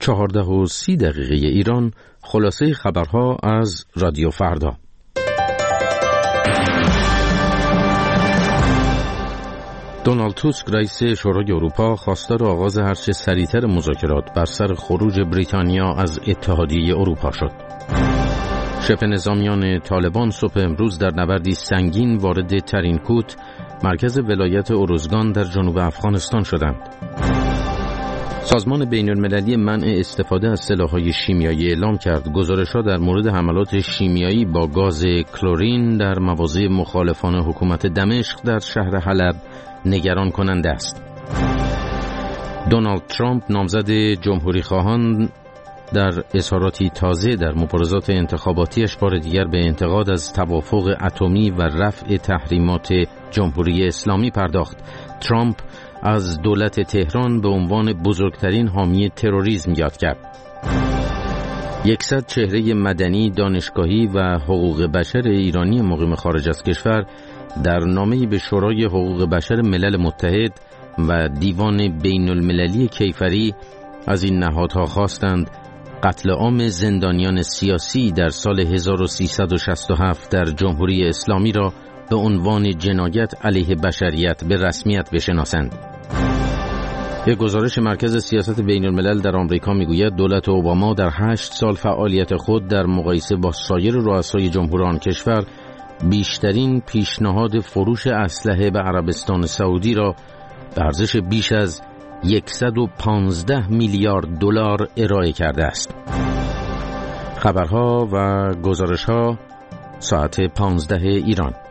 14:30 ایران. خلاصه خبرها از رادیو فردا. دونالد توسک رئیس شورای اروپا خواستار آغاز هرچه سریعتر مذاکرات بر سر خروج بریتانیا از اتحادیه اروپا شد. شبه نظامیان طالبان صبح امروز در نبردی سنگین وارد ترینکوت، مرکز ولایت اروزگان در جنوب افغانستان شدند. سازمان بین‌المللی منع استفاده از سلاح‌های شیمیایی اعلام کرد گزارش‌ها در مورد حملات شیمیایی با گاز کلورین در مواضع مخالفان حکومت دمشق در شهر حلب نگران کننده است. دونالد ترامپ نامزد جمهوری‌خواهان در اظهاراتی تازه در مبارزات انتخاباتیش بار دیگر به انتقاد از توافق اتمی و رفع تحریمات جمهوری اسلامی پرداخت. ترامپ از دولت تهران به عنوان بزرگترین حامی تروریسم یاد کرد. 100 چهره مدنی، دانشگاهی و حقوق بشر ایرانی مقیم خارج از کشور در نامه‌ای به شورای حقوق بشر ملل متحد و دیوان بین المللی کیفری از این نهادها خواستند قتل عام زندانیان سیاسی در سال 1367 در جمهوری اسلامی را به عنوان جنایت علیه بشریت به رسمیت بشناسند. یک گزارش مرکز سیاست بین الملل در آمریکا میگوید دولت اوباما در 8 سال فعالیت خود در مقایسه با سایر رؤسای جمهور آن کشور بیشترین پیشنهاد فروش اسلحه به عربستان سعودی را به ارزش بیش از 115 میلیارد دلار ارائه کرده است. خبرها و گزارش‌ها ساعت 15 ایران.